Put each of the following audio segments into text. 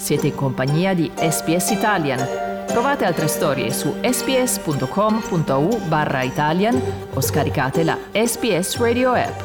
Siete in compagnia di SBS Italian. Trovate altre storie su sbs.com.au/Italian o scaricate la SBS Radio app.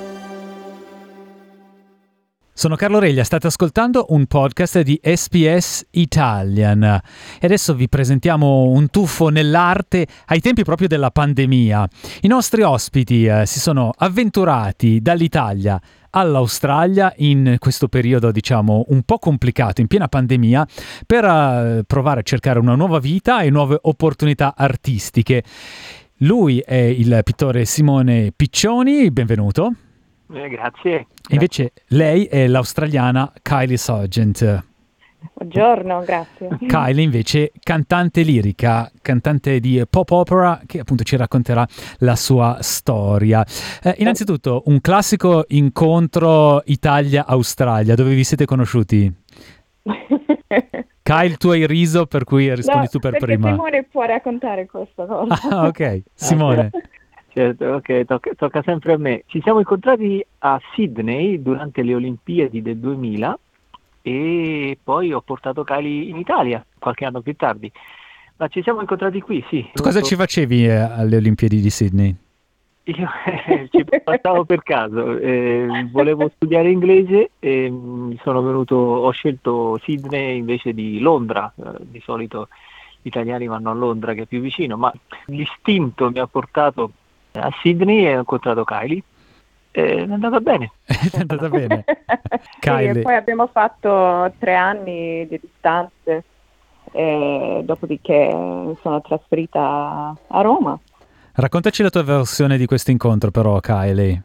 Sono Carlo Reglia, state ascoltando un podcast di SBS Italian e adesso vi presentiamo un tuffo nell'arte ai tempi proprio della pandemia. I nostri ospiti si sono avventurati dall'Italia all'Australia in questo periodo, diciamo, un po' complicato, in piena pandemia, per provare a cercare una nuova vita e nuove opportunità artistiche. Lui è il pittore Simone Piccioni, benvenuto. Grazie. Invece lei è l'australiana Kylie Sargent. Buongiorno, grazie. Kylie invece cantante lirica, cantante di pop opera, che appunto ci racconterà la sua storia. Innanzitutto un classico incontro Italia-Australia, dove vi siete conosciuti? Kylie, tu hai riso, per cui rispondi tu per prima. Simone può raccontare questa cosa. Ah, ok, Simone. Certo, ok, tocca sempre a me. Ci siamo incontrati a Sydney durante le Olimpiadi del 2000 e poi ho portato Kylie in Italia qualche anno più tardi. Ma ci siamo incontrati qui, sì. Cosa ci facevi alle Olimpiadi di Sydney? Io ci passavo per caso, volevo studiare inglese e ho scelto Sydney invece di Londra. Di solito gli italiani vanno a Londra, che è più vicino, ma l'istinto mi ha portato a Sydney e ho incontrato Kylie. È andata bene. È andata bene. Sì, e poi abbiamo fatto 3 anni di distanze e dopodiché mi sono trasferita a Roma. Raccontaci la tua versione di questo incontro però, Kylie.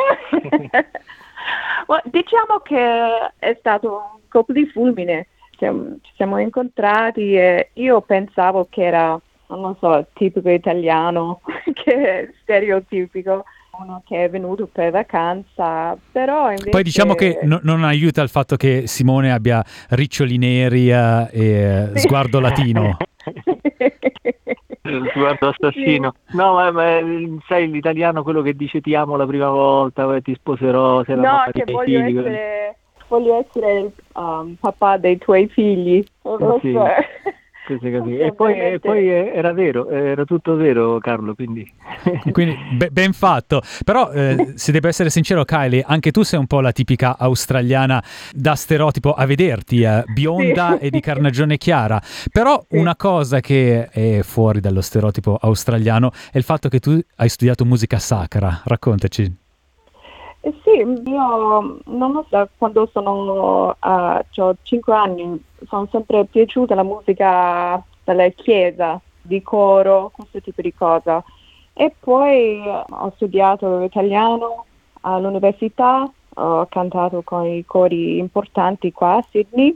Diciamo che è stato un colpo di fulmine. Ci siamo incontrati e io pensavo che era, non lo so, tipico italiano, che è stereotipico, uno che è venuto per vacanza, però invece... Poi diciamo che non aiuta il fatto che Simone abbia riccioli neri e sguardo latino. Sguardo assassino. Sì. No, ma sai l'italiano, quello che dice ti amo la prima volta, ti sposerò, sei la mamma dei miei figli. Voglio essere il papà dei tuoi figli. Sì. E poi era vero, era tutto vero, Carlo, quindi ben fatto. Però se devo essere sincero, Kylie, anche tu sei un po' la tipica australiana da stereotipo a vederti, bionda e di carnagione chiara. Però una cosa che è fuori dallo stereotipo australiano è il fatto che tu hai studiato musica sacra. Raccontaci. Sì, io non lo so, quando ho 5 anni, sono sempre piaciuta la musica della chiesa, di coro, questo tipo di cosa. E poi ho studiato italiano all'università, ho cantato con i cori importanti qua a Sydney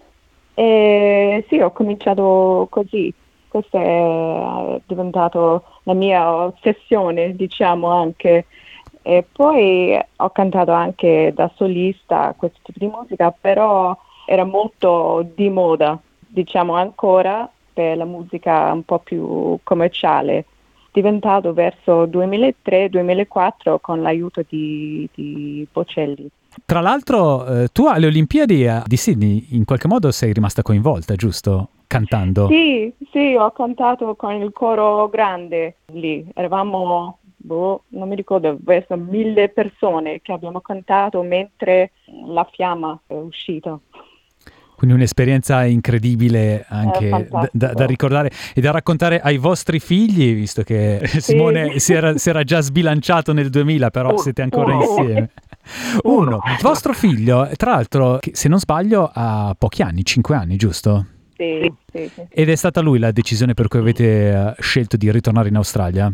e sì, ho cominciato così. Questa è diventato la mia ossessione, diciamo, anche. E poi ho cantato anche da solista questo tipo di musica, però era molto di moda, diciamo ancora, per la musica un po' più commerciale. Diventato verso 2003-2004 con l'aiuto di Bocelli. Tra l'altro tu alle Olimpiadi di Sydney in qualche modo sei rimasta coinvolta, giusto? Cantando. Sì, ho cantato con il coro grande lì, eravamo... non mi ricordo, verso 1000 persone che abbiamo cantato mentre la fiamma è uscita. Quindi un'esperienza incredibile anche da ricordare e da raccontare ai vostri figli, visto che Simone si era già sbilanciato nel 2000, però siete ancora insieme. Uno. Il vostro figlio, tra l'altro, se non sbaglio, ha pochi anni, 5 anni, giusto? Sì. Ed è stata lui la decisione per cui avete scelto di ritornare in Australia?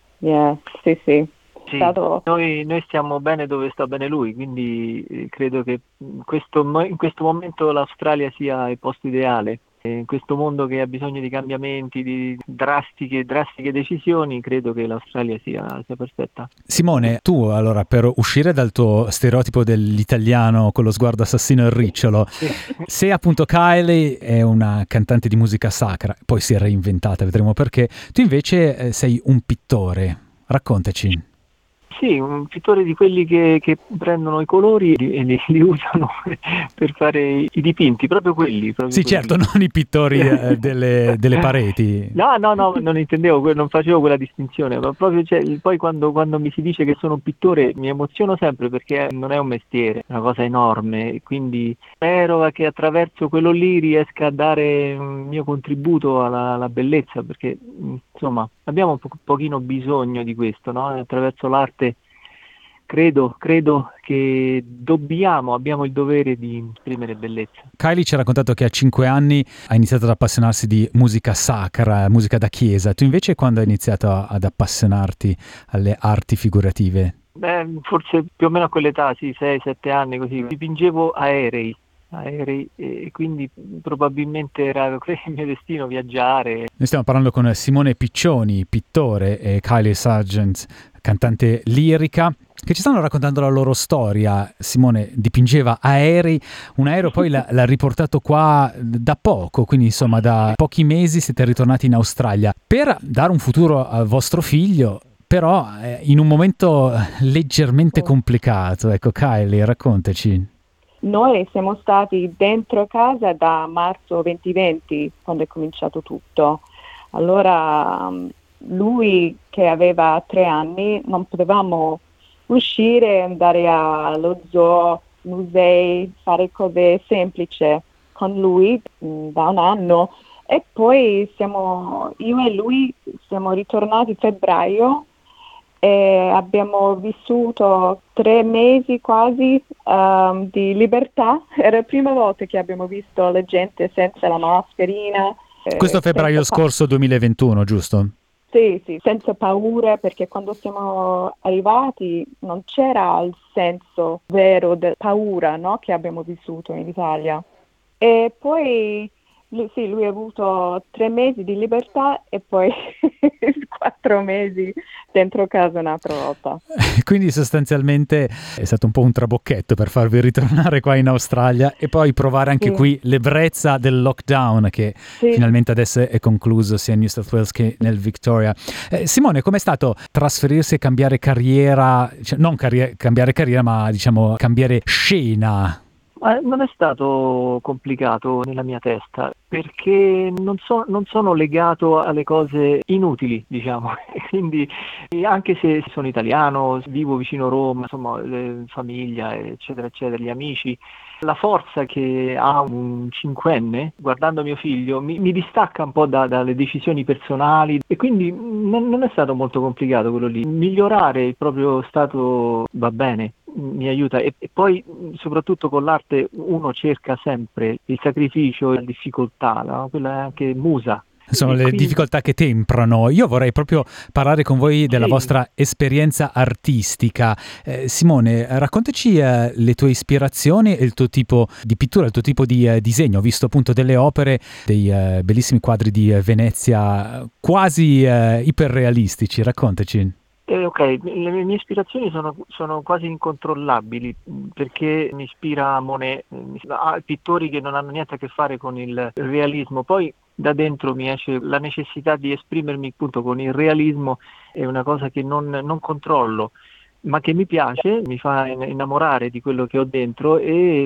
Sì. Sì, noi stiamo bene dove sta bene lui, quindi credo che in questo momento l'Australia sia il posto ideale. In questo mondo che ha bisogno di cambiamenti, di drastiche decisioni, credo che l'Australia sia perfetta. Simone, tu allora per uscire dal tuo stereotipo dell'italiano con lo sguardo assassino e il ricciolo, se appunto Kylie è una cantante di musica sacra, poi si è reinventata, vedremo perché, tu invece sei un pittore, raccontaci. Sì, un pittore di quelli che prendono i colori e li usano per fare i dipinti, proprio quelli. Proprio Sì, quelli. certo, non i pittori delle pareti. No, non intendevo, non facevo quella distinzione, ma proprio poi quando mi si dice che sono un pittore mi emoziono sempre perché non è un mestiere, è una cosa enorme, quindi spero che attraverso quello lì riesca a dare un mio contributo alla bellezza, perché insomma abbiamo un pochino bisogno di questo, no? Attraverso l'arte credo che abbiamo il dovere di esprimere bellezza. Kylie ci ha raccontato che a 5 anni ha iniziato ad appassionarsi di musica sacra, musica da chiesa. Tu invece quando hai iniziato ad appassionarti alle arti figurative? Forse più o meno a quell'età, sì, 6-7 anni così. Dipingevo aerei e quindi probabilmente era il mio destino viaggiare. Noi stiamo parlando con Simone Piccioni, pittore, e Kylie Sargent, cantante lirica, che ci stanno raccontando la loro storia. Simone dipingeva aerei, un aereo poi l'ha riportato qua da poco, quindi insomma da pochi mesi siete ritornati in Australia per dare un futuro al vostro figlio, però in un momento leggermente complicato. Ecco, Kylie, raccontaci. Noi siamo stati dentro casa da marzo 2020, quando è cominciato tutto. Allora lui, che aveva 3 anni, non potevamo uscire, andare allo zoo, musei, fare cose semplici con lui da un anno. E poi io e lui siamo ritornati a febbraio e abbiamo vissuto 3 mesi quasi di libertà. Era la prima volta che abbiamo visto la gente senza la mascherina. Questo febbraio scorso 2021, giusto? Sì, senza paura, perché quando siamo arrivati non c'era il senso vero di paura, no, che abbiamo vissuto in Italia. E poi lui ha avuto 3 mesi di libertà e poi 4 mesi dentro casa un'altra volta. Quindi sostanzialmente è stato un po' un trabocchetto per farvi ritornare qua in Australia e poi provare anche qui l'ebbrezza del lockdown che finalmente adesso è concluso sia in New South Wales che nel Victoria. Simone, com'è stato trasferirsi e cambiare carriera, cioè, non cambiare carriera ma diciamo cambiare scena? Non è stato complicato nella mia testa perché non sono legato alle cose inutili, diciamo, quindi anche se sono italiano, vivo vicino Roma, insomma, famiglia, eccetera, eccetera, gli amici, la forza che ha un cinquenne, guardando mio figlio, mi distacca un po' dalle decisioni personali e quindi non è stato molto complicato quello lì. Migliorare il proprio stato va bene, mi aiuta e poi soprattutto con l'arte uno cerca sempre il sacrificio e la difficoltà, no? Quella è anche musa. Sono le difficoltà che temprano. Io vorrei proprio parlare con voi della vostra esperienza artistica. Simone, raccontaci le tue ispirazioni e il tuo tipo di pittura, il tuo tipo di disegno. Ho visto appunto delle opere, dei bellissimi quadri di Venezia, quasi iperrealistici. Raccontaci. Ok, le mie ispirazioni sono quasi incontrollabili perché mi ispira Monet, pittori che non hanno niente a che fare con il realismo. Poi da dentro mi esce la necessità di esprimermi appunto con il realismo, è una cosa che non controllo, ma che mi piace, mi fa innamorare di quello che ho dentro e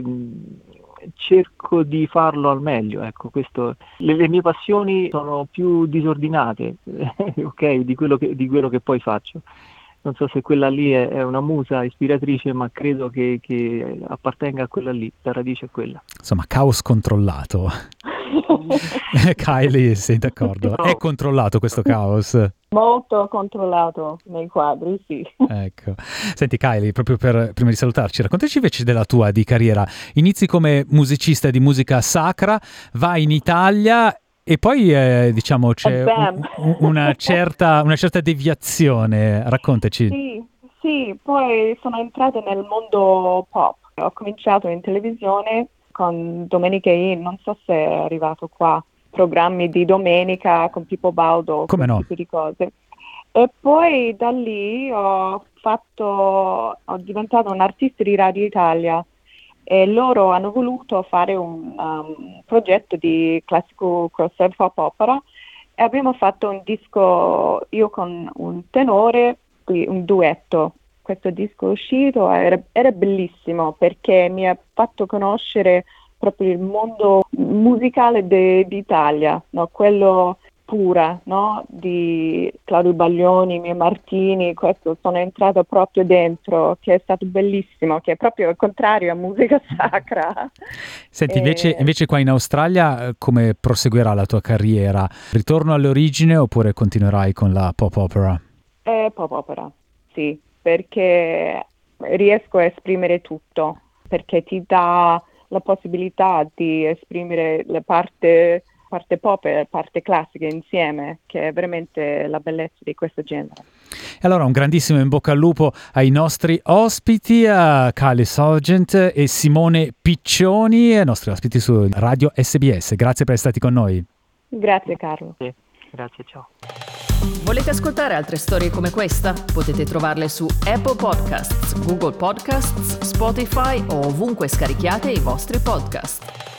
cerco di farlo al meglio. Ecco, le mie passioni sono più disordinate, ok, di quello che poi faccio. Non so se quella lì è una musa ispiratrice, ma credo che appartenga a quella lì, la radice è quella. Insomma, caos controllato. Kylie, sei d'accordo? No. È controllato questo caos? Molto controllato nei quadri, sì. Ecco. Senti Kylie, proprio prima di salutarci, raccontaci invece della tua di carriera. Inizi come musicista di musica sacra, vai in Italia e poi diciamo c'è una certa deviazione. Raccontaci. Sì, poi sono entrata nel mondo pop. Ho cominciato in televisione con Domenica In, non so se è arrivato qua, programmi di domenica con Pippo Baudo, come no? Tipo di cose. E poi da lì ho diventato un artista di Radio Italia e loro hanno voluto fare un progetto di classico crossover pop opera e abbiamo fatto un disco io con un tenore, un duetto questo disco uscito era bellissimo perché mi ha fatto conoscere proprio il mondo musicale d'Italia, no? Quello pura, no? Di Claudio Baglioni, Mio Martini, questo sono entrato proprio dentro, che è stato bellissimo, che è proprio il contrario a musica sacra. Senti, invece qua in Australia come proseguirà la tua carriera? Ritorno alle origini oppure continuerai con la pop opera? Pop opera, sì, perché riesco a esprimere tutto, perché ti dà la possibilità di esprimere la parte pop e la parte classica insieme, che è veramente la bellezza di questo genere. E allora un grandissimo in bocca al lupo ai nostri ospiti, a Kylie Sargent e Simone Piccioni, nostri ospiti su Radio SBS. Grazie per essere stati con noi. Grazie Carlo. Sì, grazie, ciao. Volete ascoltare altre storie come questa? Potete trovarle su Apple Podcasts, Google Podcasts, Spotify o ovunque scarichiate i vostri podcast.